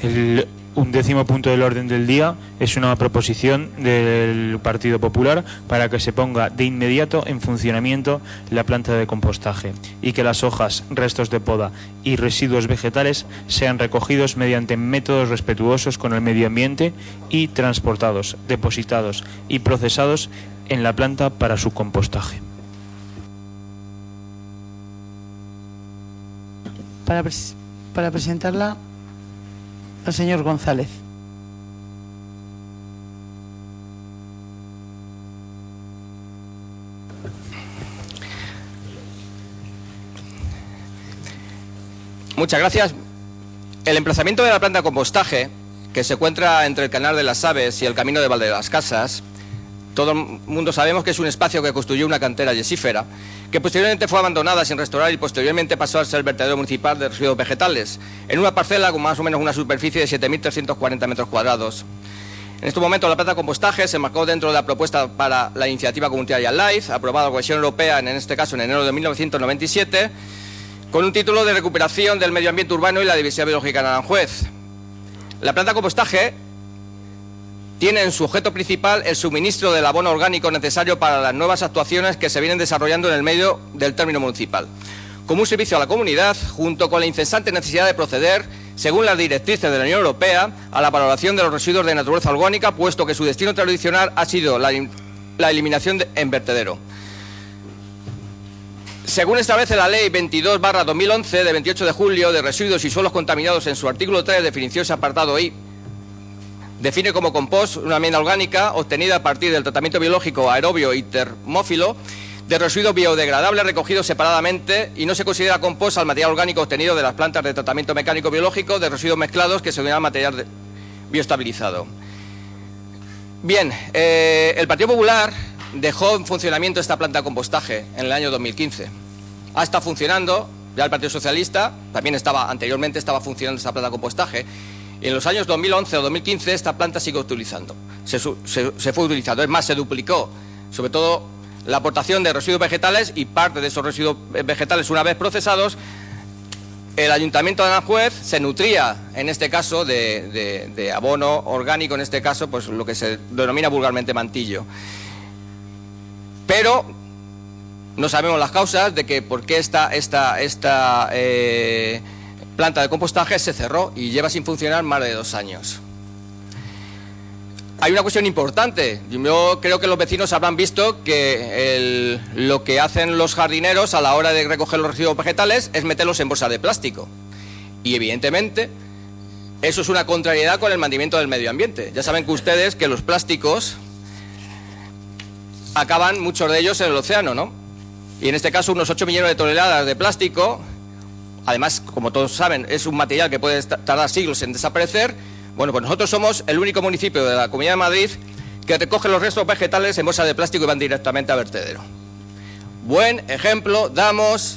Un 10º punto del orden del día es una proposición del Partido Popular para que se ponga de inmediato en funcionamiento la planta de compostaje y que las hojas, restos de poda y residuos vegetales sean recogidos mediante métodos respetuosos con el medio ambiente y transportados, depositados y procesados en la planta para su compostaje. Para presentarla, el señor González. Muchas gracias. El emplazamiento de la planta de compostaje, que se encuentra entre el Canal de las Aves y el Camino de Valde de las Casas, todo el mundo sabemos que es un espacio que construyó una cantera yesífera, que posteriormente fue abandonada sin restaurar y posteriormente pasó a ser el vertedero municipal de residuos vegetales, en una parcela con más o menos una superficie de 7.340 metros cuadrados. En estos momentos la planta de compostaje se marcó dentro de la propuesta para la iniciativa comunitaria LIFE, aprobada por la Comisión Europea, en este caso en enero de 1997, con un título de recuperación del medio ambiente urbano y la diversidad biológica en Aranjuez. La planta de compostaje tiene en su objeto principal el suministro del abono orgánico necesario para las nuevas actuaciones que se vienen desarrollando en el medio del término municipal, como un servicio a la comunidad, junto con la incesante necesidad de proceder, según las directrices de la Unión Europea, a la valoración de los residuos de naturaleza orgánica, puesto que su destino tradicional ha sido la eliminación en vertedero. Según establece la Ley 22/2011 de 28 de julio de residuos y suelos contaminados, en su artículo 3, definiciones apartado I, define como compost una enmienda orgánica obtenida a partir del tratamiento biológico aerobio y termófilo de residuos biodegradables recogidos separadamente, y no se considera compost al material orgánico obtenido de las plantas de tratamiento mecánico biológico de residuos mezclados que se denomina material bioestabilizado. Bien, el Partido Popular dejó en funcionamiento esta planta de compostaje en el año 2015. Ha estado funcionando, ya el Partido Socialista también anteriormente estaba funcionando esta planta de compostaje. Y en los años 2011 o 2015 esta planta sigue utilizando. Se fue utilizando, es más, se duplicó, sobre todo la aportación de residuos vegetales, y parte de esos residuos vegetales, una vez procesados, el Ayuntamiento de Aranjuez se nutría, en este caso, de abono orgánico, en este caso, pues lo que se denomina vulgarmente mantillo. Pero no sabemos las causas de que por qué esta planta de compostaje se cerró y lleva sin funcionar más de 2 años. Hay una cuestión importante. Yo creo que los vecinos habrán visto que lo que hacen los jardineros a la hora de recoger los residuos vegetales es meterlos en bolsas de plástico. Y evidentemente eso es una contrariedad con el mantenimiento del medio ambiente. Ya saben que ustedes que los plásticos acaban, muchos de ellos, en el océano, ¿no? Y en este caso unos 8 millones de toneladas de plástico. Además, como todos saben, es un material que puede tardar siglos en desaparecer. Bueno, pues nosotros somos el único municipio de la Comunidad de Madrid que recoge los restos vegetales en bolsas de plástico y van directamente a vertedero. Buen ejemplo damos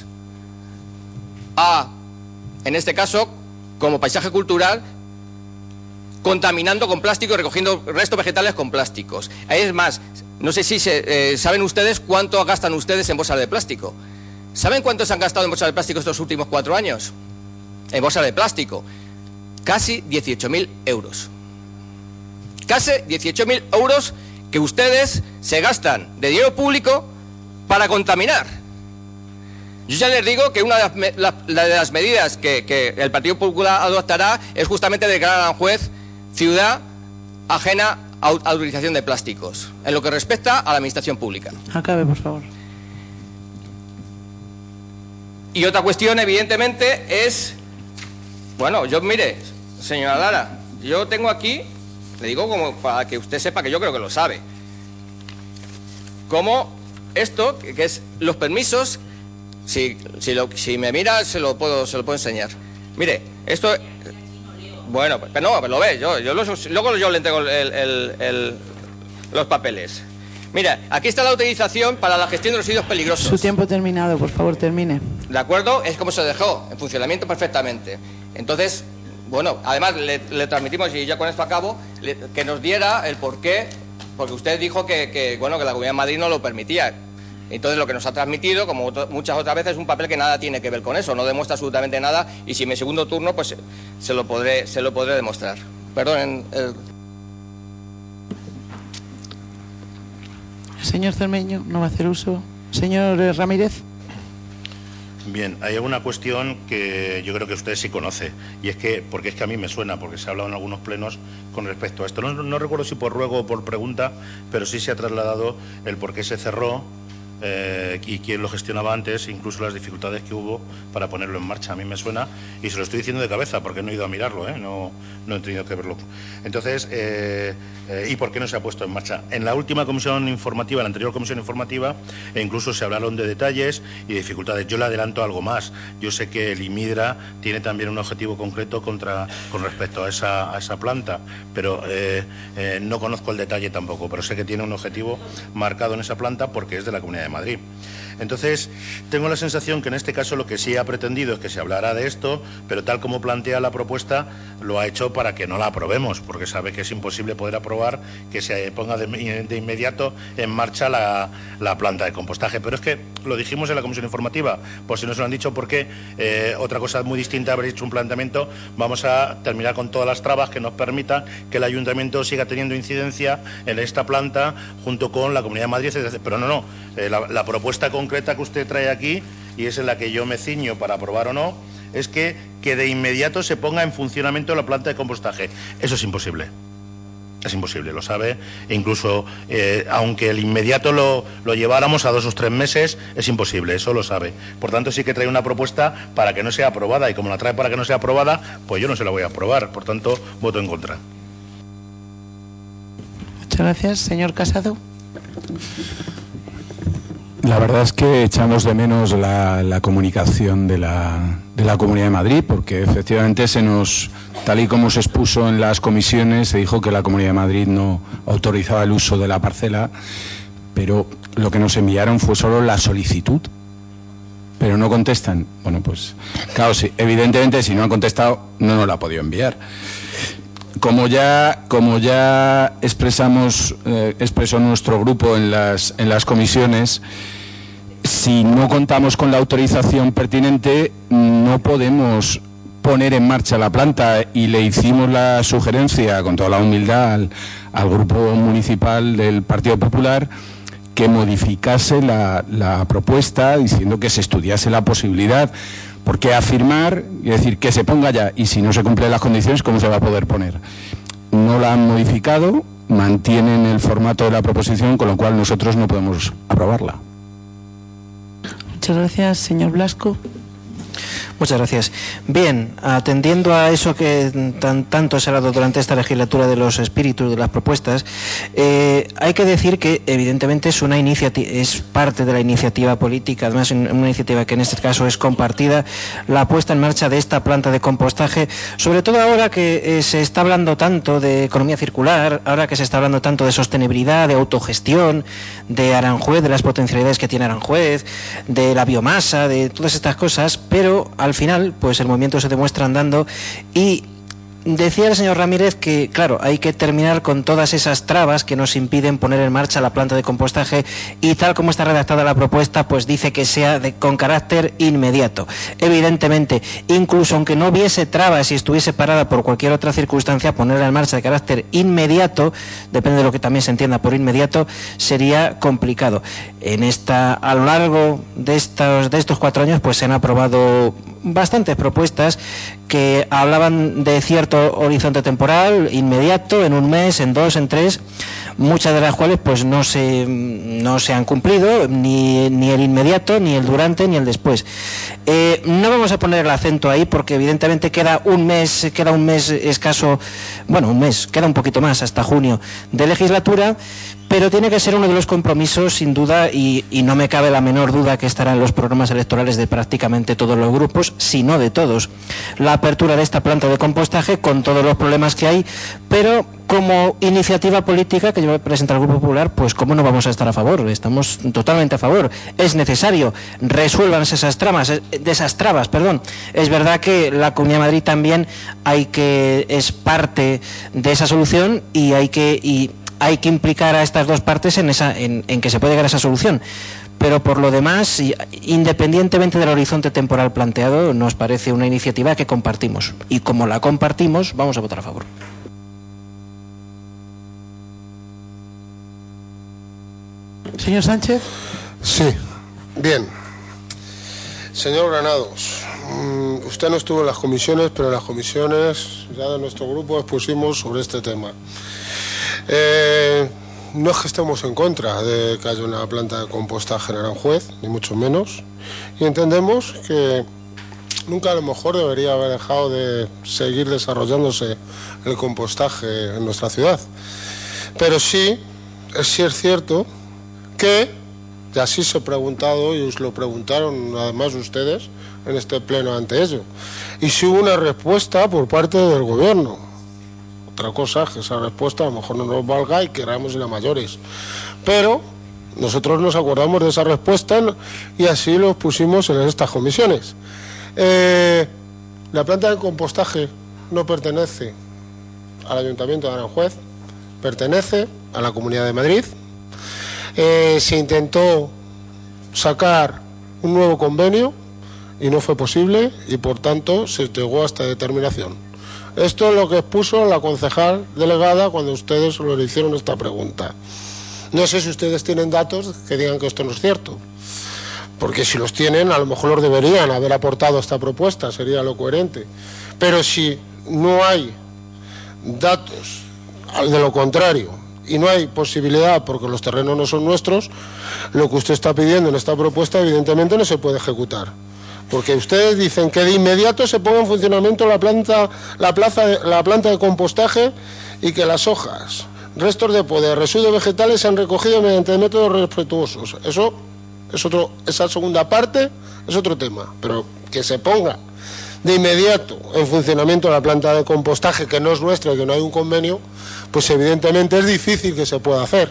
en este caso, como paisaje cultural, contaminando con plástico y recogiendo restos vegetales con plásticos. Es más, no sé si saben ustedes cuánto gastan ustedes en bolsas de plástico. ¿Saben cuánto se han gastado en bolsas de plástico estos últimos 4 años? En bolsas de plástico. Casi 18.000 euros. Casi 18.000 euros que ustedes se gastan de dinero público para contaminar. Yo ya les digo que una de las medidas que el Partido Popular adoptará es justamente declarar a Aranjuez ciudad ajena a la utilización de plásticos, en lo que respecta a la administración pública. Acabe, por favor. Y otra cuestión, evidentemente, es... Bueno, mire, señora Lara, yo tengo aquí, le digo como para que usted sepa, que yo creo que lo sabe, como esto, que es los permisos, si me mira, se lo puedo enseñar. Mire, esto... Bueno, pero no, lo ve, luego yo le entrego los papeles. Mira, aquí está la autorización para la gestión de residuos peligrosos. Su tiempo terminado, por favor, termine. ¿De acuerdo? Es como se dejó, en funcionamiento perfectamente. Entonces, bueno, además le transmitimos, y ya con esto acabo, que nos diera el porqué, porque usted dijo que la Comunidad de Madrid no lo permitía. Entonces lo que nos ha transmitido, como muchas otras veces, es un papel que nada tiene que ver con eso, no demuestra absolutamente nada, y si en mi segundo turno pues se lo podré demostrar. Perdonen. Señor Cermeño, no va a hacer uso. Señor Ramírez. Bien, hay alguna cuestión que yo creo que usted sí conoce, y es que, porque es que a mí me suena, porque se ha hablado en algunos plenos con respecto a esto. No recuerdo si por ruego o por pregunta, pero sí se ha trasladado el por qué se cerró y quién lo gestionaba antes, incluso las dificultades que hubo para ponerlo en marcha. A mí me suena, y se lo estoy diciendo de cabeza, porque no he ido a mirarlo, no he tenido que verlo. Entonces, ¿y por qué no se ha puesto en marcha? En la última comisión informativa, la anterior comisión informativa, incluso se hablaron de detalles y de dificultades. Yo le adelanto algo más. Yo sé que el IMIDRA tiene también un objetivo concreto con respecto a esa planta, pero no conozco el detalle tampoco, pero sé que tiene un objetivo marcado en esa planta porque es de la Comunidad de Madrid. Entonces, tengo la sensación que en este caso lo que sí ha pretendido es que se hablara de esto, pero tal como plantea la propuesta, lo ha hecho para que no la aprobemos, porque sabe que es imposible poder aprobar que se ponga de inmediato en marcha la planta de compostaje. Pero es que lo dijimos en la comisión informativa, por si no se lo han dicho, porque otra cosa muy distinta haber hecho un planteamiento, vamos a terminar con todas las trabas que nos permitan que el ayuntamiento siga teniendo incidencia en esta planta junto con la Comunidad de Madrid, etc. Pero no, la propuesta concreta que usted trae aquí, y es en la que yo me ciño para aprobar o no, es que de inmediato se ponga en funcionamiento la planta de compostaje. Eso es imposible. Es imposible, lo sabe. E incluso, aunque el inmediato lo lleváramos a 2 o 3 meses, es imposible, eso lo sabe. Por tanto, sí que trae una propuesta para que no sea aprobada, y como la trae para que no sea aprobada, pues yo no se la voy a aprobar. Por tanto, voto en contra. Muchas gracias. Señor Casado. La verdad es que echamos de menos la comunicación de la Comunidad de Madrid, porque efectivamente tal y como se expuso en las comisiones, se dijo que la Comunidad de Madrid no autorizaba el uso de la parcela, pero lo que nos enviaron fue solo la solicitud, pero no contestan. Bueno, pues claro, sí, evidentemente si no han contestado no nos la ha podido enviar. Como ya expresó nuestro grupo en las comisiones, si no contamos con la autorización pertinente, no podemos poner en marcha la planta, y le hicimos la sugerencia, con toda la humildad, al grupo municipal del Partido Popular, que modificase la propuesta diciendo que se estudiase la posibilidad. Porque afirmar y decir que se ponga ya, y si no se cumplen las condiciones, ¿cómo se va a poder poner? No la han modificado, mantienen el formato de la proposición, con lo cual nosotros no podemos aprobarla. Muchas gracias. Señor Blasco. Muchas gracias. Bien, atendiendo a eso que tanto se ha hablado durante esta legislatura de los espíritus de las propuestas, hay que decir que evidentemente es parte de la iniciativa política, además una iniciativa que en este caso es compartida, la puesta en marcha de esta planta de compostaje, sobre todo ahora que se está hablando tanto de economía circular, ahora que se está hablando tanto de sostenibilidad, de autogestión, de Aranjuez, de las potencialidades que tiene Aranjuez, de la biomasa, de todas estas cosas, pero al final, pues el movimiento se demuestra andando. Y decía el señor Ramírez que, claro, hay que terminar con todas esas trabas que nos impiden poner en marcha la planta de compostaje, y tal como está redactada la propuesta, pues dice que sea con carácter inmediato. Evidentemente, incluso aunque no hubiese trabas y estuviese parada por cualquier otra circunstancia, ponerla en marcha de carácter inmediato, depende de lo que también se entienda por inmediato, sería complicado. A lo largo de estos 4 años, pues se han aprobado bastantes propuestas que hablaban de cierto horizonte temporal inmediato, en 1 mes, en 2, en 3, muchas de las cuales pues no se han cumplido, ni el inmediato, ni el durante, ni el después. No vamos a poner el acento ahí porque evidentemente queda un mes escaso, bueno, un mes, queda un poquito más hasta junio de legislatura, pero tiene que ser uno de los compromisos, sin duda, y no me cabe la menor duda que estará en los programas electorales de prácticamente todos los grupos, si no de todos, la apertura de esta planta de compostaje con todos los problemas que hay, pero como iniciativa política que yo presenta el Grupo Popular, pues cómo no vamos a estar a favor, estamos totalmente a favor, es necesario, resuélvanse esas trabas. Es verdad que la Comunidad de Madrid también es parte de esa solución, y hay que implicar a estas dos partes en que se puede llegar a esa solución. Pero por lo demás, independientemente del horizonte temporal planteado, nos parece una iniciativa que compartimos. Y como la compartimos, vamos a votar a favor. Señor Sánchez. Sí, bien. Señor Granados, usted no estuvo en las comisiones, pero en las comisiones ya de nuestro grupo expusimos sobre este tema. No es que estemos en contra de que haya una planta de compostaje en Aranjuez, ni mucho menos, y entendemos que nunca a lo mejor debería haber dejado de seguir desarrollándose el compostaje en nuestra ciudad. Pero sí es cierto que, y así se ha preguntado, y os lo preguntaron además ustedes en este pleno ante ello, y si hubo una respuesta por parte del gobierno. Otra cosa es que esa respuesta a lo mejor no nos valga y queramos ir a mayores, pero nosotros nos acordamos de esa respuesta y así lo pusimos en estas comisiones. La planta de compostaje no pertenece al Ayuntamiento de Aranjuez, pertenece a la Comunidad de Madrid. Se intentó sacar un nuevo convenio y no fue posible, y por tanto se llegó a esta determinación. Esto es lo que expuso la concejal delegada cuando ustedes le hicieron esta pregunta. No sé si ustedes tienen datos que digan que esto no es cierto, porque si los tienen a lo mejor los deberían haber aportado esta propuesta, sería lo coherente. Pero si no hay datos de lo contrario y no hay posibilidad porque los terrenos no son nuestros, lo que usted está pidiendo en esta propuesta evidentemente no se puede ejecutar. Porque ustedes dicen que de inmediato se ponga en funcionamiento la planta de compostaje y que las hojas, restos de poda, residuos vegetales se han recogido mediante métodos respetuosos. Eso es esa segunda parte es otro tema, pero que se ponga de inmediato en funcionamiento la planta de compostaje, que no es nuestra y que no hay un convenio, pues evidentemente es difícil que se pueda hacer.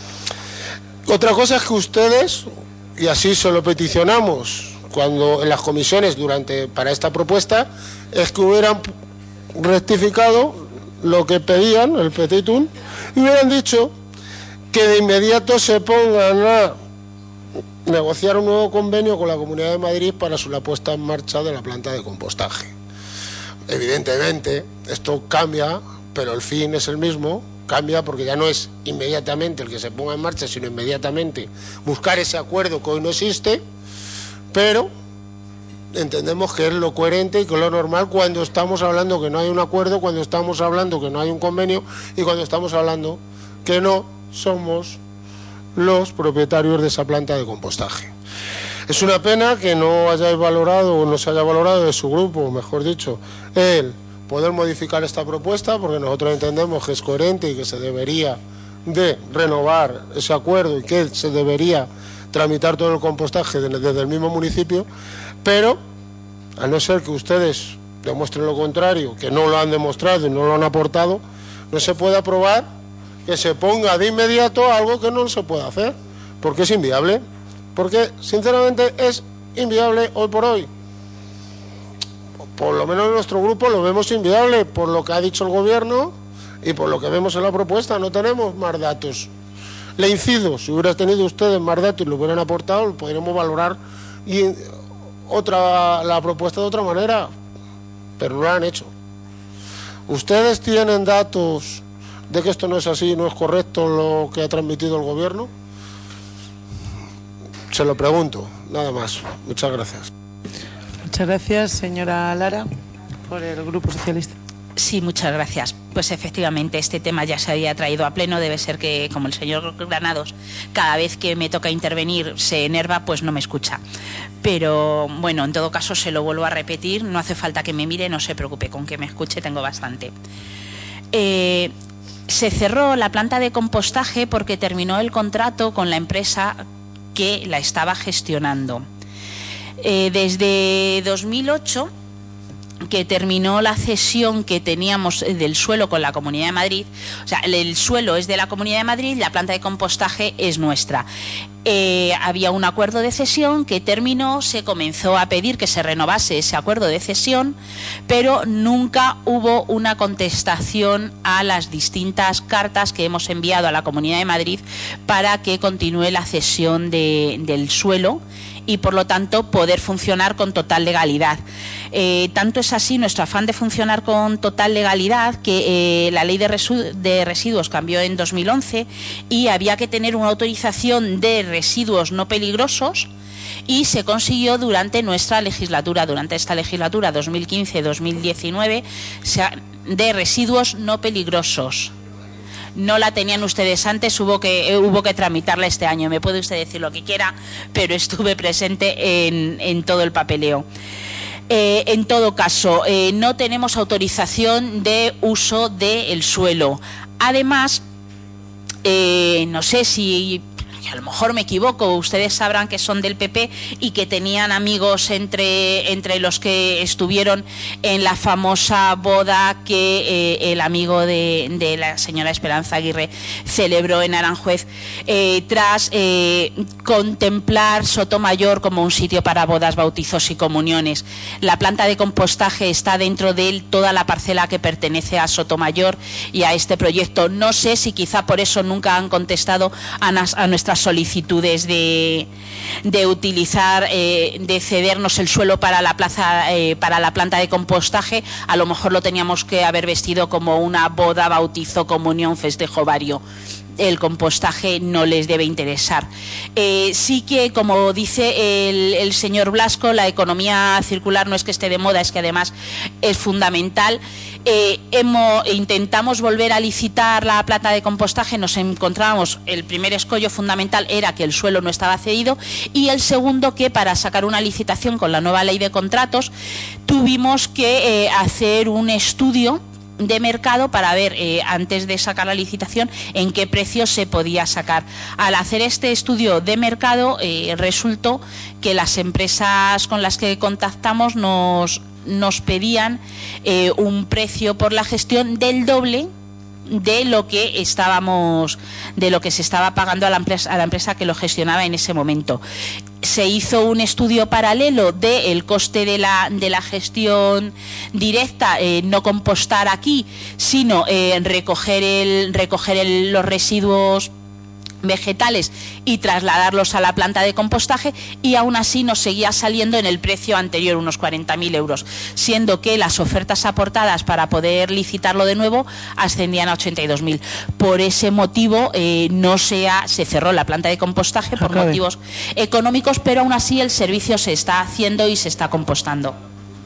Otra cosa es que ustedes, y así se lo peticionamos cuando en las comisiones para esta propuesta, es que hubieran rectificado lo que pedían, el petitum, y hubieran dicho que de inmediato se pongan a negociar un nuevo convenio con la Comunidad de Madrid para la puesta en marcha de la planta de compostaje. Evidentemente, esto cambia, pero el fin es el mismo. Cambia porque ya no es inmediatamente el que se ponga en marcha, sino inmediatamente buscar ese acuerdo que hoy no existe. Pero entendemos que es lo coherente y que es lo normal cuando estamos hablando que no hay un acuerdo, cuando estamos hablando que no hay un convenio y cuando estamos hablando que no somos los propietarios de esa planta de compostaje. Es una pena que no hayáis valorado o no se haya valorado de su grupo, mejor dicho, el poder modificar esta propuesta, porque nosotros entendemos que es coherente y que se debería de renovar ese acuerdo y que se debería tramitar todo el compostaje desde el mismo municipio, pero a no ser que ustedes demuestren lo contrario, que no lo han demostrado y no lo han aportado, no se puede aprobar que se ponga de inmediato algo que no se puede hacer, porque es inviable, porque sinceramente es inviable hoy por hoy. Por lo menos en nuestro grupo lo vemos inviable por lo que ha dicho el gobierno y por lo que vemos en la propuesta. No tenemos más datos. Le incido, si hubieras tenido ustedes más datos y lo hubieran aportado, lo podríamos valorar la propuesta de otra manera, pero no lo han hecho. ¿Ustedes tienen datos de que esto no es así, no es correcto lo que ha transmitido el gobierno? Se lo pregunto, nada más. Muchas gracias. Muchas gracias, señora Lara, por el Grupo Socialista. Sí, muchas gracias. Pues efectivamente este tema ya se había traído a pleno. Debe ser que, como el señor Granados, cada vez que me toca intervenir se enerva, pues no me escucha. Pero bueno, en todo caso se lo vuelvo a repetir. No hace falta que me mire, no se preocupe, con que me escuche tengo bastante. Se cerró la planta de compostaje porque terminó el contrato con la empresa que la estaba gestionando. Desde 2008... que terminó la cesión que teníamos del suelo con la Comunidad de Madrid, o sea, el suelo es de la Comunidad de Madrid, la planta de compostaje es nuestra. había un acuerdo de cesión que terminó, se comenzó a pedir que se renovase ese acuerdo de cesión, pero nunca hubo una contestación a las distintas cartas que hemos enviado a la Comunidad de Madrid para que continúe la cesión del suelo y, por lo tanto, poder funcionar con total legalidad. Tanto es así nuestro afán de funcionar con total legalidad que la ley de residuos cambió en 2011 y había que tener una autorización de residuos no peligrosos, y se consiguió durante esta legislatura 2015-2019 de residuos no peligrosos. No la tenían ustedes antes, hubo que tramitarla este año. Me puede usted decir lo que quiera, pero estuve presente en todo el papeleo. En todo caso, no tenemos autorización de uso del suelo. Además, no sé si a lo mejor me equivoco, ustedes sabrán que son del PP y que tenían amigos entre los que estuvieron en la famosa boda que el amigo de la señora Esperanza Aguirre celebró en Aranjuez, tras contemplar Sotomayor como un sitio para bodas, bautizos y comuniones. La planta de compostaje está dentro de toda la parcela que pertenece a Sotomayor y a este proyecto. No sé si quizá por eso nunca han contestado a nuestras solicitudes de utilizar, de cedernos el suelo para la planta de compostaje. A lo mejor lo teníamos que haber vestido como una boda, bautizo, comunión, festejo vario. El compostaje no les debe interesar. Sí que, como dice el señor Blasco, la economía circular no es que esté de moda, es que además es fundamental. Intentamos volver a licitar la planta de compostaje, nos encontrábamos, el primer escollo fundamental era que el suelo no estaba cedido, y el segundo, que para sacar una licitación con la nueva ley de contratos tuvimos que hacer un estudio de mercado para ver, antes de sacar la licitación, en qué precio se podía sacar. Al hacer este estudio de mercado, resultó que las empresas con las que contactamos nos pedían un precio por la gestión del doble de lo que se estaba pagando a la empresa que lo gestionaba en ese momento. Se hizo un estudio paralelo del coste de la gestión directa, no compostar aquí, sino recoger los residuos vegetales y trasladarlos a la planta de compostaje, y aún así nos seguía saliendo en el precio anterior, unos 40.000 euros, siendo que las ofertas aportadas para poder licitarlo de nuevo ascendían a 82.000. Por ese motivo se cerró la planta de compostaje por motivos económicos, pero aún así el servicio se está haciendo y se está compostando.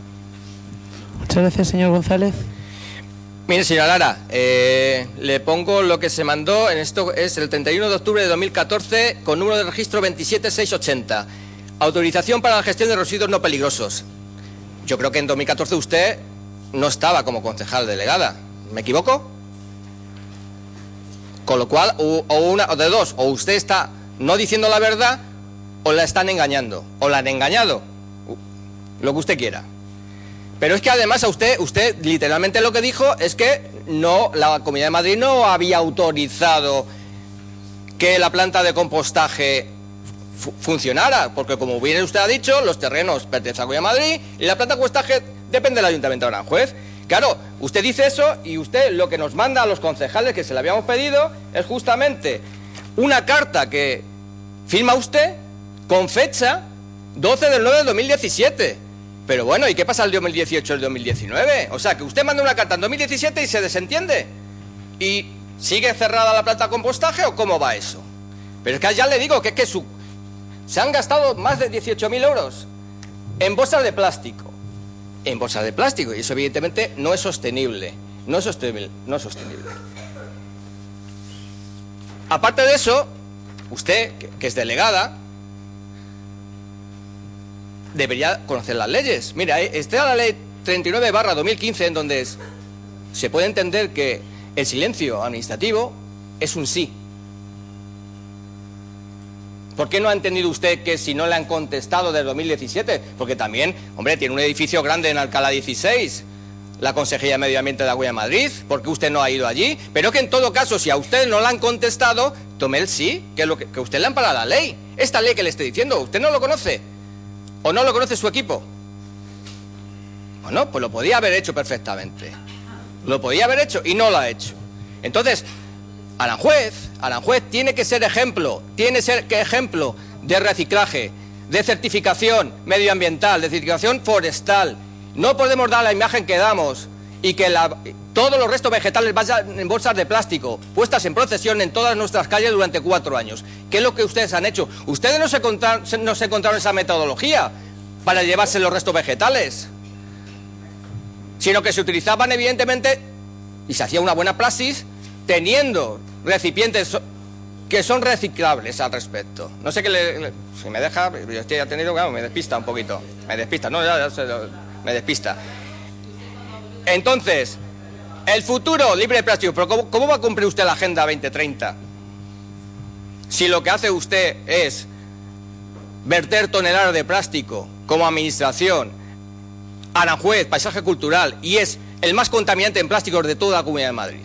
Muchas gracias, señor González. Mire, señora Lara, le pongo lo que se mandó, en esto es el 31 de octubre de 2014, con número de registro 27680. Autorización para la gestión de residuos no peligrosos. Yo creo que en 2014 usted no estaba como concejal delegada. ¿Me equivoco? Con lo cual, o de dos, o usted está no diciendo la verdad, o la están engañando, o la han engañado. Lo que usted quiera. Pero es que además a usted literalmente lo que dijo es que la Comunidad de Madrid no había autorizado que la planta de compostaje funcionara, porque como bien usted ha dicho, los terrenos pertenecen a la Comunidad de Madrid y la planta de compostaje depende del Ayuntamiento de Aranjuez. Claro, usted dice eso y usted lo que nos manda a los concejales que se le habíamos pedido es justamente una carta que firma usted con fecha 12 del 9 de 2017. Pero bueno, ¿y qué pasa el 2018 y el 2019? O sea, que usted manda una carta en 2017 y se desentiende. ¿Y sigue cerrada la planta de compostaje o cómo va eso? Pero es que ya le digo que se han gastado más de 18.000 euros en bolsas de plástico. En bolsas de plástico, y eso evidentemente no es sostenible. No es sostenible. Aparte de eso, usted, que es delegada, debería conocer las leyes. Mira, está la ley 39/2015, en donde se puede entender que el silencio administrativo es un sí. ¿Por qué no ha entendido usted que si no le han contestado desde 2017? Porque también, hombre, tiene un edificio grande en Alcalá 16, la Consejería de Medio Ambiente de la Comunidad de Madrid, porque usted no ha ido allí, pero que en todo caso, si a usted no le han contestado, tome el sí, que es lo que usted le ha amparado la ley. Esta ley que le estoy diciendo, ¿usted no lo conoce? ¿O no lo conoce su equipo? Bueno, pues lo podía haber hecho perfectamente. Lo podía haber hecho y no lo ha hecho. Entonces, Aranjuez tiene que ser ejemplo, ejemplo de reciclaje, de certificación medioambiental, de certificación forestal. No podemos dar la imagen que damos y que todos los restos vegetales vayan en bolsas de plástico, puestas en procesión en todas nuestras calles durante 4 años. ¿Qué es lo que ustedes han hecho? Ustedes no se encontraron esa metodología para llevarse los restos vegetales, sino que se utilizaban evidentemente, y se hacía una buena praxis, teniendo recipientes que son reciclables al respecto. No sé qué si me deja, yo estoy atendido, claro, me despista un poquito. Me despista. Entonces, el futuro libre de plástico, pero ¿cómo va a cumplir usted la Agenda 2030? Si lo que hace usted es verter toneladas de plástico como administración, Aranjuez, paisaje cultural, y es el más contaminante en plásticos de toda la Comunidad de Madrid.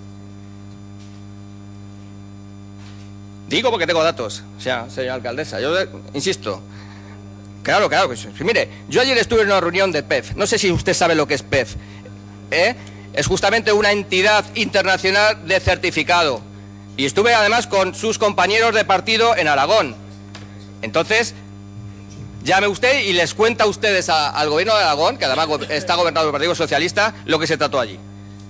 Digo porque tengo datos, o sea, señora alcaldesa, yo insisto. Claro, pues, mire, yo ayer estuve en una reunión de PEF, no sé si usted sabe lo que es PEF, es justamente una entidad internacional de certificado, y estuve además con sus compañeros de partido en Aragón. Entonces, llame usted y les cuenta a ustedes al gobierno de Aragón, que además está gobernado por el Partido Socialista, lo que se trató allí.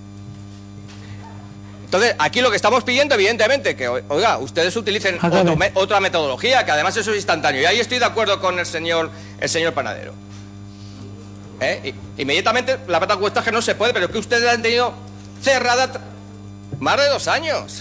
Entonces, aquí lo que estamos pidiendo, evidentemente, que, oiga, ustedes utilicen otra metodología, que además eso es instantáneo. Y ahí estoy de acuerdo con el señor Panadero. Inmediatamente la planta de compostaje no se puede, pero es que ustedes la han tenido cerrada más de 2 años.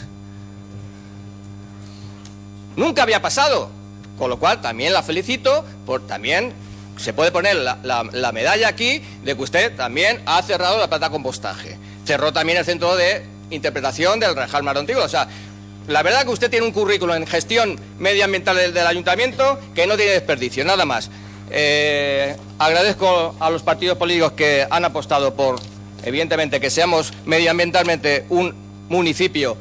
Nunca había pasado. Con lo cual, también la felicito, también se puede poner la medalla aquí de que usted también ha cerrado la planta de compostaje. Cerró también el centro de interpretación del Rajal Marontígula. O sea, la verdad que usted tiene un currículo en gestión medioambiental del ayuntamiento que no tiene desperdicio, nada más. Agradezco a los partidos políticos que han apostado por, evidentemente, que seamos medioambientalmente un municipio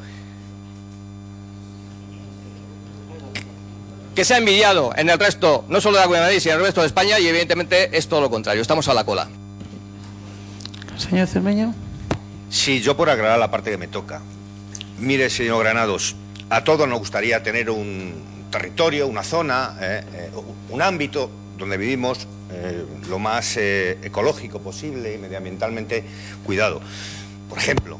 que se ha envidiado en el resto, no solo de la Comunidad de Madrid, sino en el resto de España, y evidentemente es todo lo contrario, estamos a la cola. Señor Cermeño. Sí, yo por aclarar la parte que me toca. Mire, señor Granados, a todos nos gustaría tener un territorio, una zona, un ámbito donde vivimos lo más ecológico posible y medioambientalmente cuidado. Por ejemplo,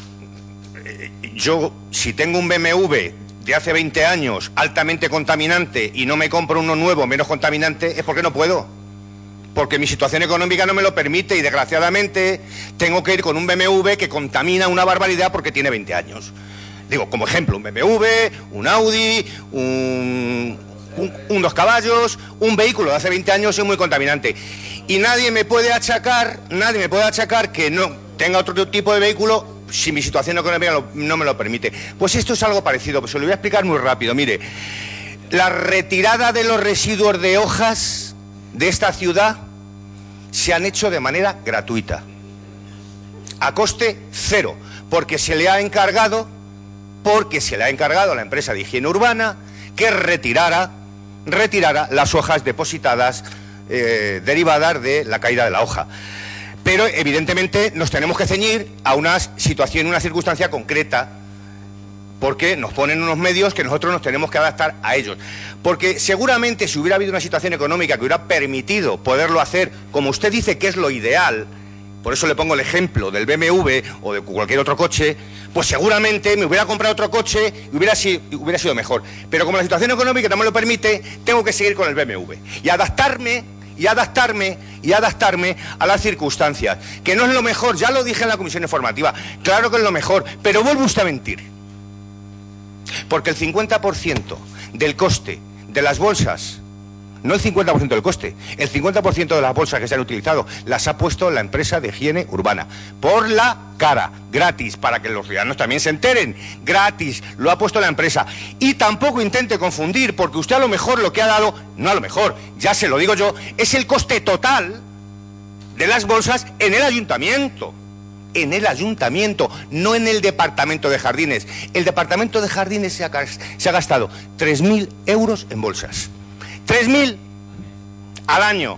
yo si tengo un BMW de hace 20 años altamente contaminante y no me compro uno nuevo menos contaminante, es porque no puedo. Porque mi situación económica no me lo permite y desgraciadamente tengo que ir con un BMW que contamina una barbaridad porque tiene 20 años. Digo, como ejemplo, un BMW, un Audi, un 2 caballos, un vehículo de hace 20 años es muy contaminante. Y nadie me puede achacar que no tenga otro tipo de vehículo si mi situación económica no me lo permite. Pues esto es algo parecido, pues se lo voy a explicar muy rápido. Mire, la retirada de los residuos de hojas de esta ciudad se han hecho de manera gratuita, a coste cero, porque se le ha encargado a la empresa de higiene urbana que retirara las hojas depositadas derivadas de la caída de la hoja. Pero evidentemente nos tenemos que ceñir a una situación, una circunstancia concreta, porque nos ponen unos medios que nosotros nos tenemos que adaptar a ellos. Porque seguramente si hubiera habido una situación económica que hubiera permitido poderlo hacer, como usted dice que es lo ideal, por eso le pongo el ejemplo del BMW o de cualquier otro coche, pues seguramente me hubiera comprado otro coche y hubiera sido mejor. Pero como la situación económica no me lo permite, tengo que seguir con el BMW y adaptarme a las circunstancias, que no es lo mejor, ya lo dije en la comisión informativa, claro que es lo mejor, pero vuelve usted a mentir. Porque el 50% del coste de las bolsas, no el 50% del coste, el 50% de las bolsas que se han utilizado las ha puesto la empresa de higiene urbana. Por la cara, gratis, para que los ciudadanos también se enteren, gratis, lo ha puesto la empresa. Y tampoco intente confundir, porque usted a lo mejor lo que ha dado, no a lo mejor, ya se lo digo yo, es el coste total de las bolsas en el ayuntamiento. En el ayuntamiento, no en el departamento de jardines. El departamento de jardines se ha gastado 3.000 euros en bolsas. 3.000 al año.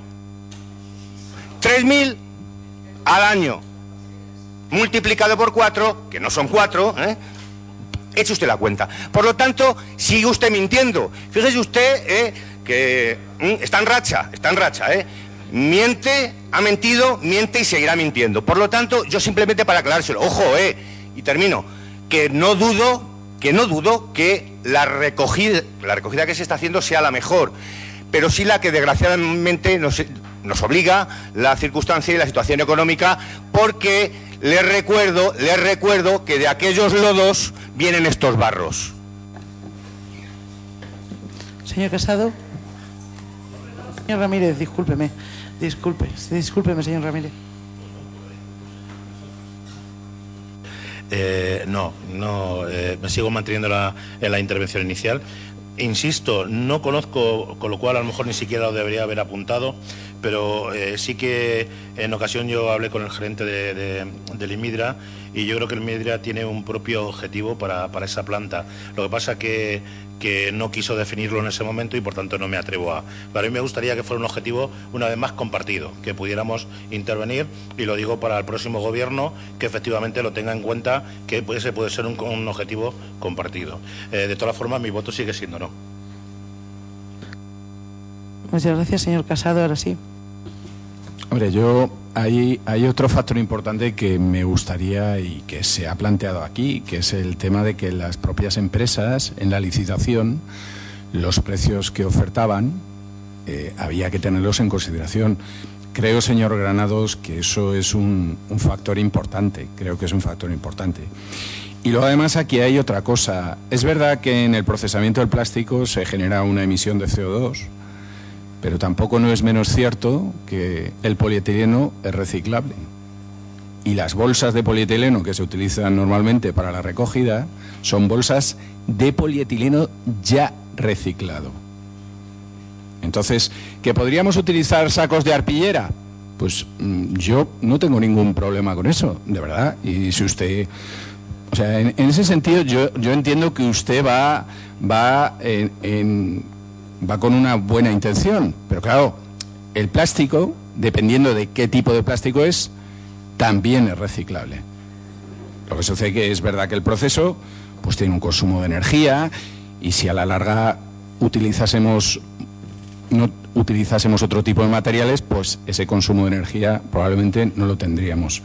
3.000 al año. Multiplicado por 4, que no son 4, eche usted la cuenta. Por lo tanto, sigue usted mintiendo. Fíjese usted que está en racha, Miente, ha mentido, miente y seguirá mintiendo. Por lo tanto, yo simplemente para aclarárselo, ojo, y termino, que no dudo que la recogida que se está haciendo sea la mejor, pero sí la que desgraciadamente nos obliga la circunstancia y la situación económica, porque les recuerdo que de aquellos lodos vienen estos barros. Señor Casado. Señor Ramírez, discúlpeme, señor Ramírez. Me sigo manteniendo en la intervención inicial. Insisto, no conozco, con lo cual a lo mejor ni siquiera lo debería haber apuntado, pero sí que en ocasión yo hablé con el gerente del IMIDRA y yo creo que el IMIDRA tiene un propio objetivo para esa planta. Lo que pasa que no quiso definirlo en ese momento y por tanto no me atrevo a... Para mí me gustaría que fuera un objetivo una vez más compartido, que pudiéramos intervenir, y lo digo para el próximo gobierno, que efectivamente lo tenga en cuenta, que ese puede ser un objetivo compartido. De todas formas, mi voto sigue siendo no. Muchas gracias, señor Casado. Ahora sí. Hombre, hay otro factor importante que me gustaría y que se ha planteado aquí, que es el tema de que las propias empresas, en la licitación, los precios que ofertaban, había que tenerlos en consideración. Creo, señor Granados, que eso es un factor importante, creo que es un factor importante. Y luego además aquí hay otra cosa. Es verdad que en el procesamiento del plástico se genera una emisión de CO2, pero tampoco no es menos cierto que el polietileno es reciclable. Y las bolsas de polietileno que se utilizan normalmente para la recogida son bolsas de polietileno ya reciclado. Entonces, ¿que podríamos utilizar sacos de arpillera? Pues yo no tengo ningún problema con eso, de verdad. Y si usted... O sea, en ese sentido yo entiendo que usted va con una buena intención, pero claro, el plástico, dependiendo de qué tipo de plástico es, también es reciclable. Lo que sucede que es verdad que el proceso pues tiene un consumo de energía, y si a la larga no utilizásemos otro tipo de materiales, pues ese consumo de energía probablemente no lo tendríamos.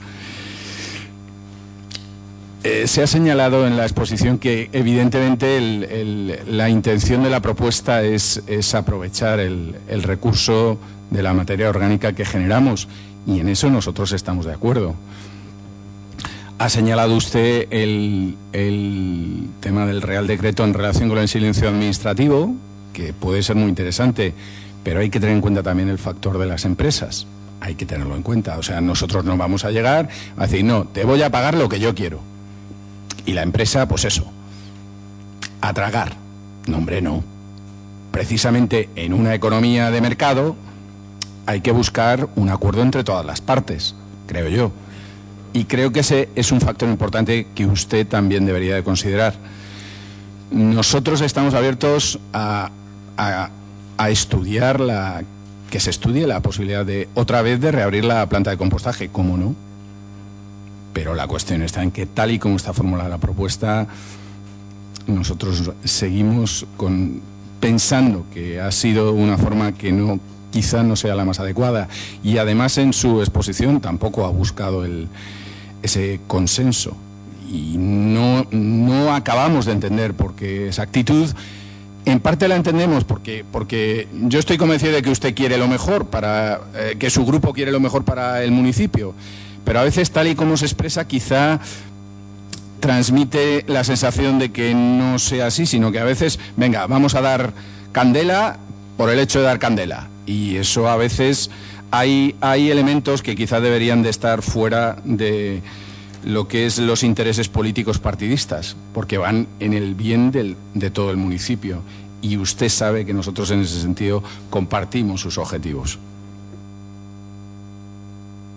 Se ha señalado en la exposición que evidentemente la intención de la propuesta es aprovechar el recurso de la materia orgánica que generamos, y en eso nosotros estamos de acuerdo. Ha señalado usted el tema del Real Decreto en relación con el silencio administrativo, que puede ser muy interesante, pero hay que tener en cuenta también el factor de las empresas. Hay que tenerlo en cuenta. O sea, nosotros no vamos a llegar a decir, no, te voy a pagar lo que yo quiero. Y la empresa, pues eso, a tragar. No, hombre, no. Precisamente en una economía de mercado hay que buscar un acuerdo entre todas las partes, creo yo. Y creo que ese es un factor importante que usted también debería de considerar. Nosotros estamos abiertos a estudiar que se estudie la posibilidad de otra vez de reabrir la planta de compostaje, ¿cómo no? Pero la cuestión está en que, tal y como está formulada la propuesta, nosotros seguimos pensando que ha sido una forma que quizá no sea la más adecuada, y además en su exposición tampoco ha buscado ese consenso, y no acabamos de entender, porque esa actitud en parte la entendemos porque yo estoy convencido de que usted quiere lo mejor que su grupo quiere lo mejor para el municipio. Pero a veces, tal y como se expresa, quizá transmite la sensación de que no sea así, sino que a veces, venga, vamos a dar candela por el hecho de dar candela. Y eso a veces hay elementos que quizá deberían de estar fuera de lo que es los intereses políticos partidistas, porque van en el bien de todo el municipio. Y usted sabe que nosotros en ese sentido compartimos sus objetivos.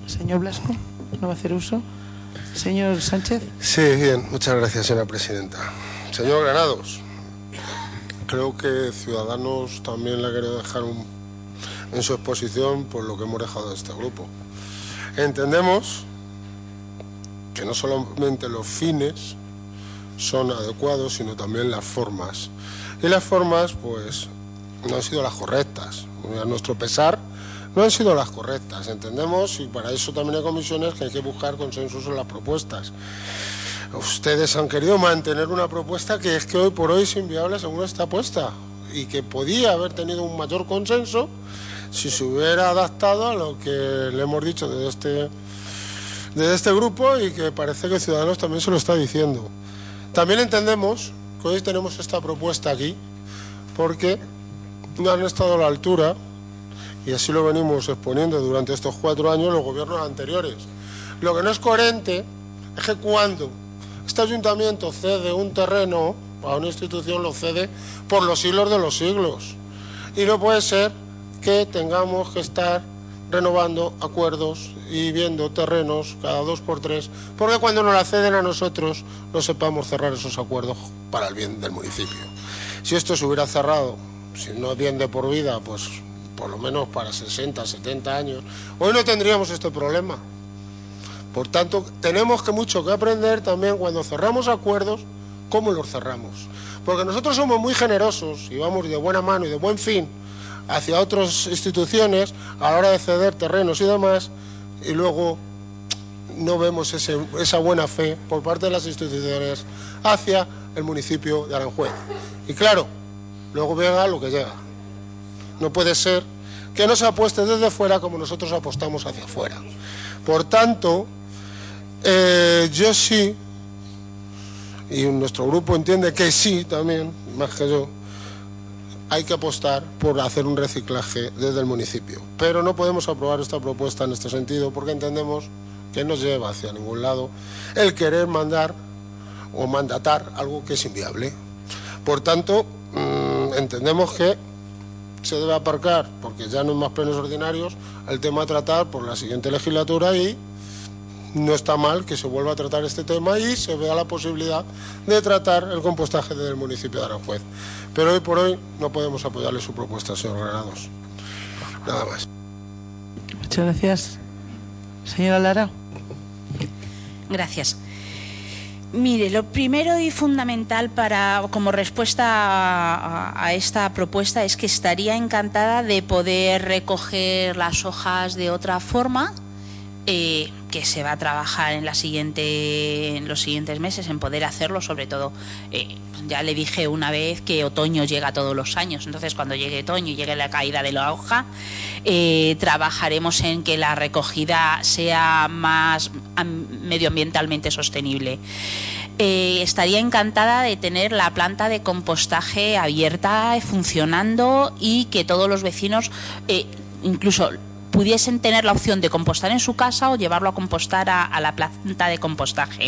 Señor Blasco, ¿no va a hacer uso? Señor Sánchez. Sí, bien, muchas gracias, señora presidenta. Señor Granados, creo que Ciudadanos también le ha querido dejar en su exposición por lo que hemos dejado de este grupo. Entendemos que no solamente los fines son adecuados, sino también las formas. Y las formas, pues, no han sido las correctas. A nuestro pesar, no han sido las correctas. Entendemos, y para eso también hay comisiones, que hay que buscar consensos en las propuestas. Ustedes han querido mantener una propuesta que es que hoy por hoy es inviable según está puesta, y que podía haber tenido un mayor consenso si se hubiera adaptado a lo que le hemos dicho desde este grupo, y que parece que Ciudadanos también se lo está diciendo. También entendemos que hoy tenemos esta propuesta aquí porque no han estado a la altura, y así lo venimos exponiendo durante estos 4 años los gobiernos anteriores. Lo que no es coherente es que cuando este ayuntamiento cede un terreno a una institución, lo cede por los siglos de los siglos. Y no puede ser que tengamos que estar renovando acuerdos y viendo terrenos cada 2 por 3, porque cuando nos la ceden a nosotros no sepamos cerrar esos acuerdos para el bien del municipio. Si esto se hubiera cerrado, si no es bien de por vida, pues por lo menos para 60, 70 años, hoy no tendríamos este problema. Por tanto, tenemos mucho que aprender también cuando cerramos acuerdos, cómo los cerramos. Porque nosotros somos muy generosos y vamos de buena mano y de buen fin hacia otras instituciones a la hora de ceder terrenos y demás, y luego no vemos esa buena fe por parte de las instituciones hacia el municipio de Aranjuez. Y claro, luego llega lo que llega. No puede ser que no se apueste desde fuera como nosotros apostamos hacia afuera. Por tanto, yo sí, y nuestro grupo entiende que sí también, más que yo, hay que apostar por hacer un reciclaje desde el municipio. Pero no podemos aprobar esta propuesta en este sentido porque entendemos que no lleva hacia ningún lado el querer mandar o mandatar algo que es inviable. Por tanto, entendemos que se debe aparcar, porque ya no hay más plenos ordinarios, el tema a tratar por la siguiente legislatura, y no está mal que se vuelva a tratar este tema y se vea la posibilidad de tratar el compostaje del municipio de Aranjuez. Pero hoy por hoy no podemos apoyarle su propuesta, señor Granados. Nada más. Muchas gracias. Señora Lara. Gracias. Mire, lo primero y fundamental como respuesta a esta propuesta es que estaría encantada de poder recoger las hojas de otra forma, que se va a trabajar en los siguientes meses en poder hacerlo, sobre todo. Ya le dije una vez que otoño llega todos los años, entonces cuando llegue otoño y llegue la caída de la hoja, trabajaremos en que la recogida sea más medioambientalmente sostenible. Estaría encantada de tener la planta de compostaje abierta, funcionando, y que todos los vecinos incluso pudiesen tener la opción de compostar en su casa o llevarlo a compostar a la planta de compostaje.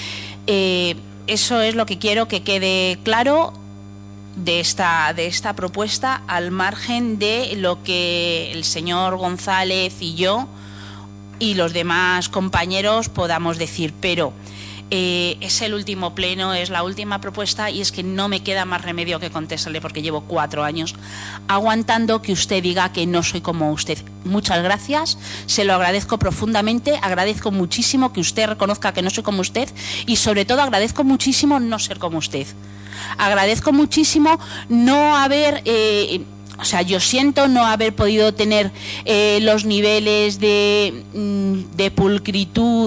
Eso es lo que quiero que quede claro de esta propuesta, al margen de lo que el señor González y yo y los demás compañeros podamos decir, pero es el último pleno, es la última propuesta, y es que no me queda más remedio que contestarle, porque llevo 4 años aguantando que usted diga que no soy como usted. Muchas gracias, se lo agradezco profundamente, agradezco muchísimo que usted reconozca que no soy como usted, y sobre todo agradezco muchísimo no ser como usted. Agradezco muchísimo no haber... yo siento no haber podido tener los niveles de pulcritud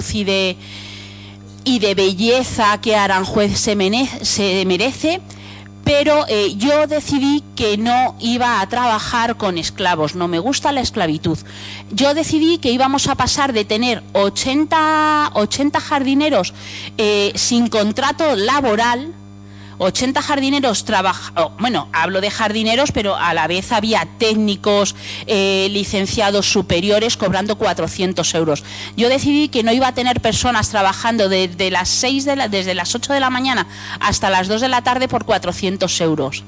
y de belleza que Aranjuez se merece, pero yo decidí que no iba a trabajar con esclavos, no me gusta la esclavitud. Yo decidí que íbamos a pasar de tener 80 jardineros sin contrato laboral, 80 jardineros hablo de jardineros, pero a la vez había técnicos licenciados superiores cobrando 400 euros. Yo decidí que no iba a tener personas trabajando desde las 8 de la mañana hasta las 2 de la tarde por 400 euros.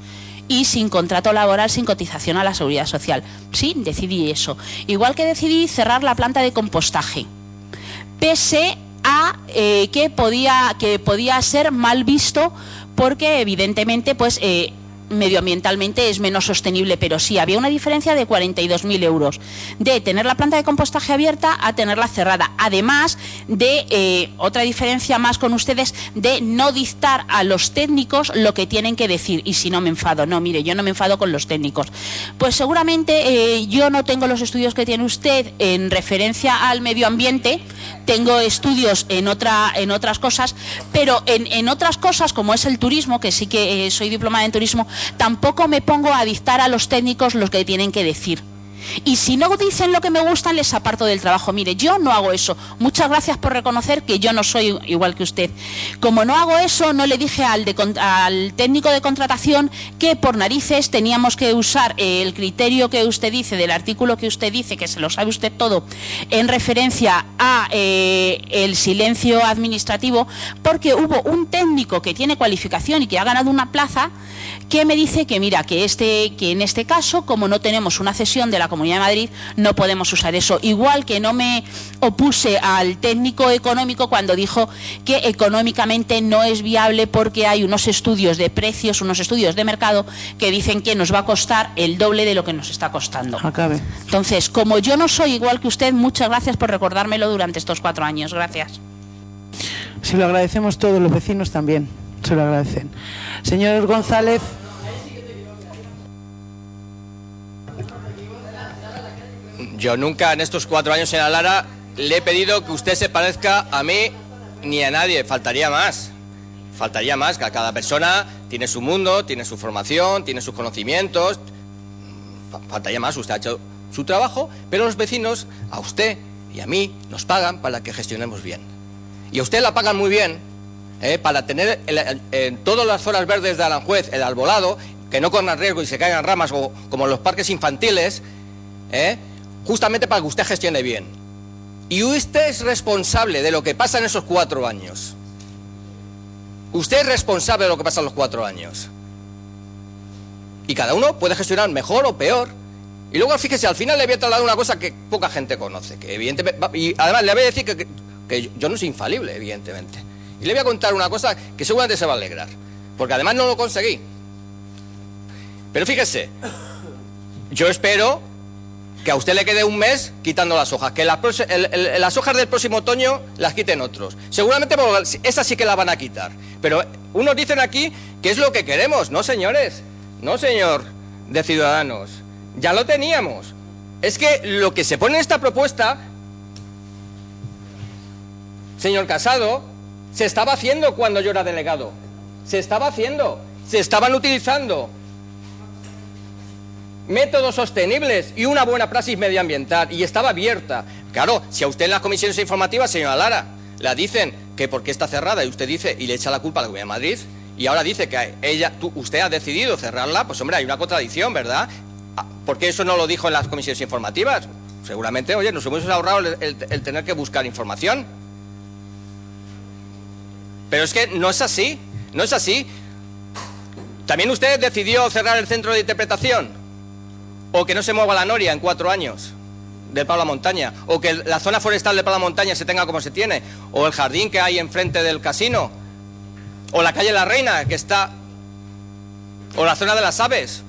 y sin contrato laboral, sin cotización a la Seguridad Social. Sí, decidí eso. Igual que decidí cerrar la planta de compostaje, pese a que podía ser mal visto, porque evidentemente pues medioambientalmente es menos sostenible, pero sí había una diferencia de 42.000 euros de tener la planta de compostaje abierta a tenerla cerrada, además de otra diferencia más con ustedes, de no dictar a los técnicos lo que tienen que decir. Y si no me enfado, no, mire, yo no me enfado con los técnicos, pues seguramente yo no tengo los estudios que tiene usted en referencia al medio ambiente, tengo estudios en otras cosas, pero en otras cosas como es el turismo, que sí que soy diplomada en turismo, tampoco me pongo a dictar a los técnicos lo que tienen que decir. Y si no dicen lo que me gustan, les aparto del trabajo. Mire, yo no hago eso. Muchas gracias por reconocer que yo no soy igual que usted. Como no hago eso, no le dije al técnico de contratación que por narices teníamos que usar el criterio que usted dice, del artículo que usted dice, que se lo sabe usted todo, en referencia a el silencio administrativo, porque hubo un técnico que tiene cualificación y que ha ganado una plaza, que me dice que mira, que en este caso, como no tenemos una cesión de la Comunidad de Madrid, no podemos usar eso. Igual que no me opuse al técnico económico cuando dijo que económicamente no es viable, porque hay unos estudios de precios, unos estudios de mercado que dicen que nos va a costar el doble de lo que nos está costando. Acabe. Entonces, como yo no soy igual que usted, muchas gracias por recordármelo durante estos 4 años. Gracias. Se lo agradecemos todos, los vecinos también. Se lo agradecen. Señor González. Yo nunca en estos 4 años, señora Lara, le he pedido que usted se parezca a mí ni a nadie. Faltaría más. Faltaría más, que cada persona tiene su mundo, tiene su formación, tiene sus conocimientos. Faltaría más. Usted ha hecho su trabajo, pero los vecinos, a usted y a mí, nos pagan para que gestionemos bien. Y a usted la pagan muy bien, para tener en todas las zonas verdes de Aranjuez el arbolado, que no corran riesgo y se caigan ramas, o como en los parques infantiles, justamente para que usted gestione bien. Y usted es responsable de lo que pasa en esos 4 años. Usted es responsable de lo que pasa en los 4 años. Y cada uno puede gestionar mejor o peor. Y luego, fíjese, al final le voy a trasladar una cosa que poca gente conoce, que evidentemente, y además le voy a decir que yo no soy infalible, evidentemente. Y le voy a contar una cosa que seguramente se va a alegrar, porque además no lo conseguí. Pero fíjese, yo espero que a usted le quede un mes quitando las hojas, que las hojas del próximo otoño las quiten otros. Seguramente esas sí que las van a quitar. Pero unos dicen aquí que es lo que queremos. No, señores, no, señor de Ciudadanos, ya lo teníamos. Es que lo que se pone en esta propuesta, señor Casado, se estaba haciendo cuando yo era delegado. Se estaba haciendo, se estaban utilizando métodos sostenibles y una buena praxis medioambiental, y estaba abierta. Claro, si a usted en las comisiones informativas, señora Lara, la dicen que porque está cerrada, y usted dice, y le echa la culpa a la Comunidad de Madrid, y ahora dice que usted ha decidido cerrarla, pues hombre, hay una contradicción, ¿verdad? ¿Por qué eso no lo dijo en las comisiones informativas? Seguramente, oye, nos hemos ahorrado el tener que buscar información. Pero es que no es así, no es así. También usted decidió cerrar el centro de interpretación, o que no se mueva la noria en 4 años del Pablo Montaña, o que la zona forestal del Pablo Montaña se tenga como se tiene, o el jardín que hay enfrente del casino, o la calle La Reina que está, o la zona de las aves,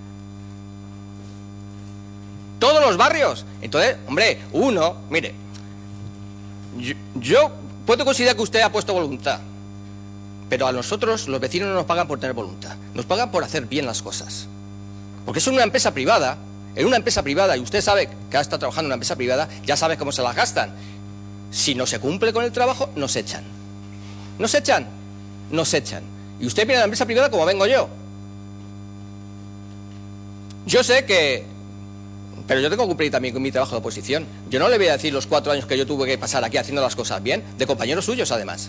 todos los barrios. Entonces, hombre, mire, yo puedo considerar que usted ha puesto voluntad, pero a nosotros los vecinos no nos pagan por tener voluntad, nos pagan por hacer bien las cosas. Porque es una empresa privada, y usted sabe que ha estado trabajando en una empresa privada, ya sabe cómo se las gastan. Si no se cumple con el trabajo, nos echan. Nos echan. Y usted viene a la empresa privada como vengo yo. Yo sé que... Pero yo tengo que cumplir también con mi trabajo de oposición. Yo no le voy a decir los 4 años que yo tuve que pasar aquí haciendo las cosas bien, de compañeros suyos además.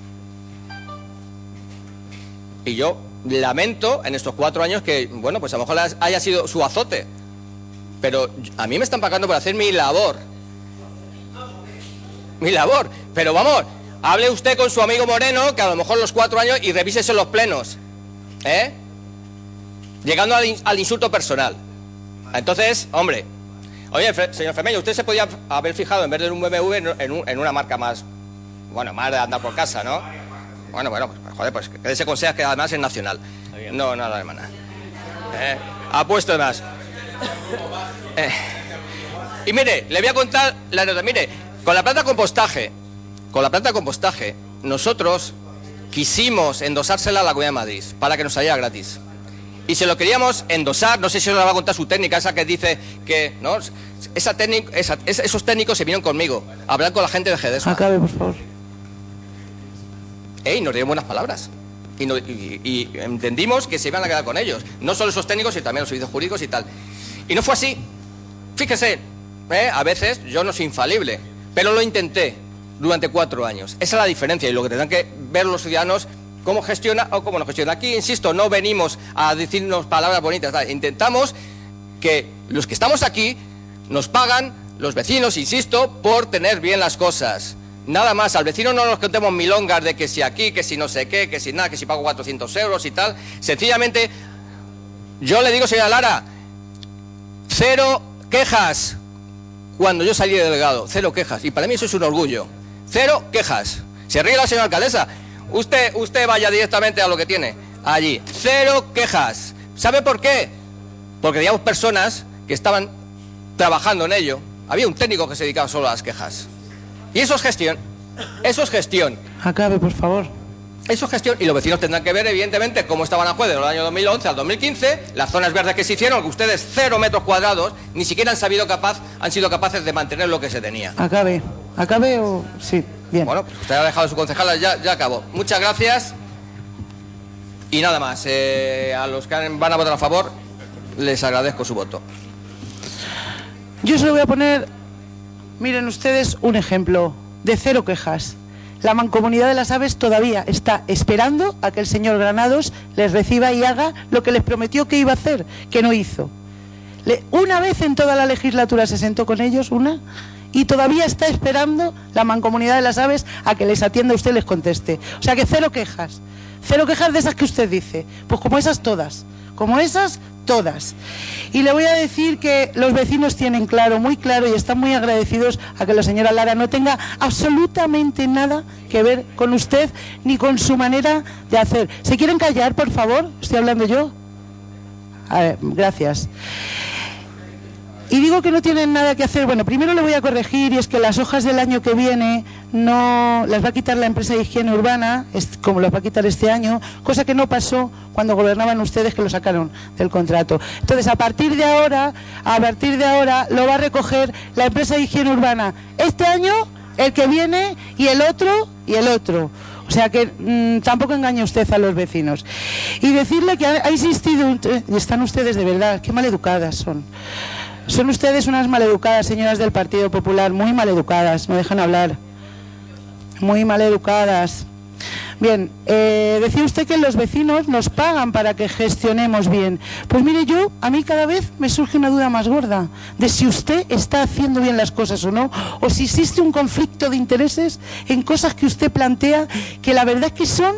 Y yo lamento en estos 4 años que, bueno, pues a lo mejor haya sido su azote, pero a mí me están pagando por hacer mi labor. Pero vamos, hable usted con su amigo Moreno, que a lo mejor los 4 años, y revísese los plenos, llegando al insulto personal. Entonces, hombre, oye, señor Fermeño, usted se podía haber fijado, en vez de un BMW, en una marca más, bueno, más de andar por casa, ¿no? Bueno, pues joder, pues quédese con SEAT, que además es nacional. No, nada, hermana. Apuesto de más. Y mire, le voy a contar la nota. Mire, con la planta de compostaje, nosotros quisimos endosársela a la Comunidad de Madrid para que nos saliera gratis. Y se lo queríamos endosar, no sé si os la va a contar su técnica, esa que dice que, ¿no? Esos técnicos se vinieron conmigo a hablar con la gente de GEDESMA. Acabe, por favor. Y nos dieron buenas palabras. Y entendimos que se iban a quedar con ellos. No solo esos técnicos, sino también los servicios jurídicos y tal. Y no fue así. Fíjese, a veces yo no soy infalible, pero lo intenté durante 4 años. Esa es la diferencia y lo que tendrán que ver los ciudadanos, cómo gestiona o cómo no gestiona. Aquí, insisto, no venimos a decirnos palabras bonitas. Intentamos que los que estamos aquí nos pagan, los vecinos, insisto, por tener bien las cosas. Nada más, al vecino no nos contemos milongas de que si aquí, que si no sé qué, que si nada, que si pago 400 euros y tal. Sencillamente, yo le digo, señora Lara, 0 quejas. Cuando yo salí de delegado, 0 quejas. Y para mí eso es un orgullo. 0 quejas. Se ríe la señora alcaldesa. Usted vaya directamente a lo que tiene allí. 0 quejas. ¿Sabe por qué? Porque teníamos personas que estaban trabajando en ello. Había un técnico que se dedicaba solo a las quejas. Y eso es gestión. Eso es gestión. Acabe, por favor. Eso es gestión. Y los vecinos tendrán que ver, evidentemente, cómo estaban a juez del año 2011 al 2015, las zonas verdes que se hicieron, que ustedes 0 metros cuadrados, ni siquiera han sido capaces de mantener lo que se tenía. Acabe. ¿Acabe o...? Sí, bien. Bueno, pues usted ha dejado su concejala, ya acabó. Muchas gracias. Y nada más. A los que van a votar a favor, les agradezco su voto. Yo se lo voy a poner, miren ustedes, un ejemplo de 0 quejas. La Mancomunidad de las Aves todavía está esperando a que el señor Granados les reciba y haga lo que les prometió que iba a hacer, que no hizo. Una vez en toda la legislatura se sentó con ellos, y todavía está esperando la Mancomunidad de las Aves a que les atienda, usted les conteste. O sea que 0 quejas. 0 quejas de esas que usted dice. Pues como esas todas. Como esas todas. Y le voy a decir que los vecinos tienen claro, muy claro, y están muy agradecidos a que la señora Lara no tenga absolutamente nada que ver con usted ni con su manera de hacer. ¿Se quieren callar, por favor? ¿Estoy hablando yo? A ver, gracias. Y digo que no tienen nada que hacer. Bueno, primero le voy a corregir, y es que las hojas del año que viene no las va a quitar la empresa de higiene urbana, como las va a quitar este año, cosa que no pasó cuando gobernaban ustedes, que lo sacaron del contrato. Entonces, a partir de ahora lo va a recoger la empresa de higiene urbana este año, el que viene y el otro. O sea que tampoco engañe usted a los vecinos. Y decirle que ha insistido, y están ustedes de verdad, qué maleducadas son. Son ustedes unas maleducadas, señoras del Partido Popular, muy maleducadas, no dejan hablar. Muy maleducadas. Bien, decía usted que los vecinos nos pagan para que gestionemos bien. Pues mire, a mí cada vez me surge una duda más gorda de si usted está haciendo bien las cosas o no, o si existe un conflicto de intereses en cosas que usted plantea, que la verdad es que son,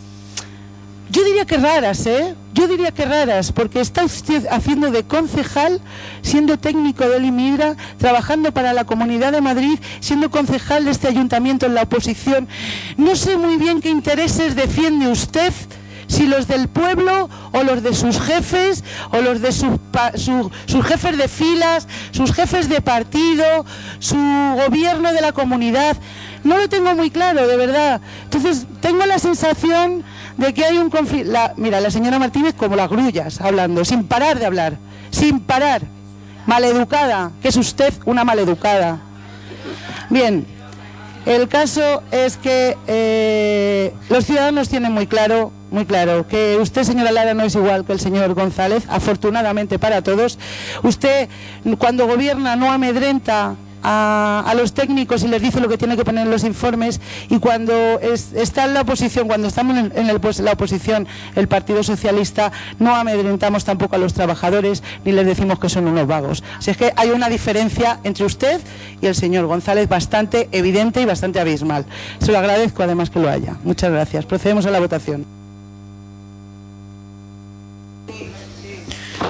yo diría que raras, Yo diría que raras, porque está usted haciendo de concejal, siendo técnico del IMIDRA, trabajando para la Comunidad de Madrid, siendo concejal de este ayuntamiento en la oposición. No sé muy bien qué intereses defiende usted, si los del pueblo o los de sus jefes o los de sus jefes de filas, sus jefes de partido, su gobierno de la comunidad. No lo tengo muy claro, de verdad. Entonces, tengo la sensación de que hay un conflicto. Mira, la señora Martínez como las grullas, hablando, sin parar de hablar, sin parar. Maleducada, que es usted una maleducada. Bien, el caso es que los ciudadanos tienen muy claro que usted, señora Lara, no es igual que el señor González, afortunadamente para todos. Usted, cuando gobierna, no amedrenta a los técnicos y les dice lo que tiene que poner en los informes, y cuando está en la oposición, cuando estamos en la oposición, el Partido Socialista, no amedrentamos tampoco a los trabajadores ni les decimos que son unos vagos. Así es que hay una diferencia entre usted y el señor González bastante evidente y bastante abismal. Se lo agradezco además que lo haya. Muchas gracias. Procedemos a la votación.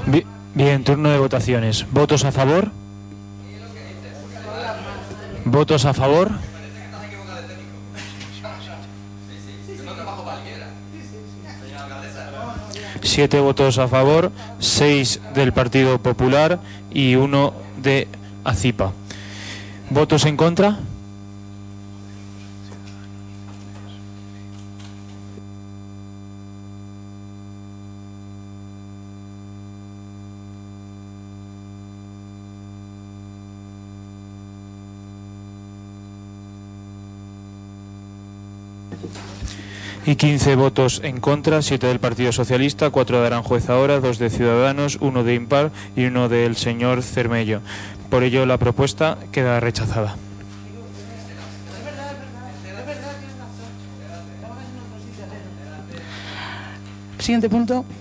Bien, turno de votaciones. ¿Votos a favor? ¿Votos a favor? 7 votos a favor, 6 del Partido Popular y 1 de ACIPA. ¿Votos en contra? Y 15 votos en contra, 7 del Partido Socialista, 4 de Aranjuez ahora, 2 de Ciudadanos, 1 de Impar y 1 del señor Cermello. Por ello la propuesta queda rechazada. Siguiente punto.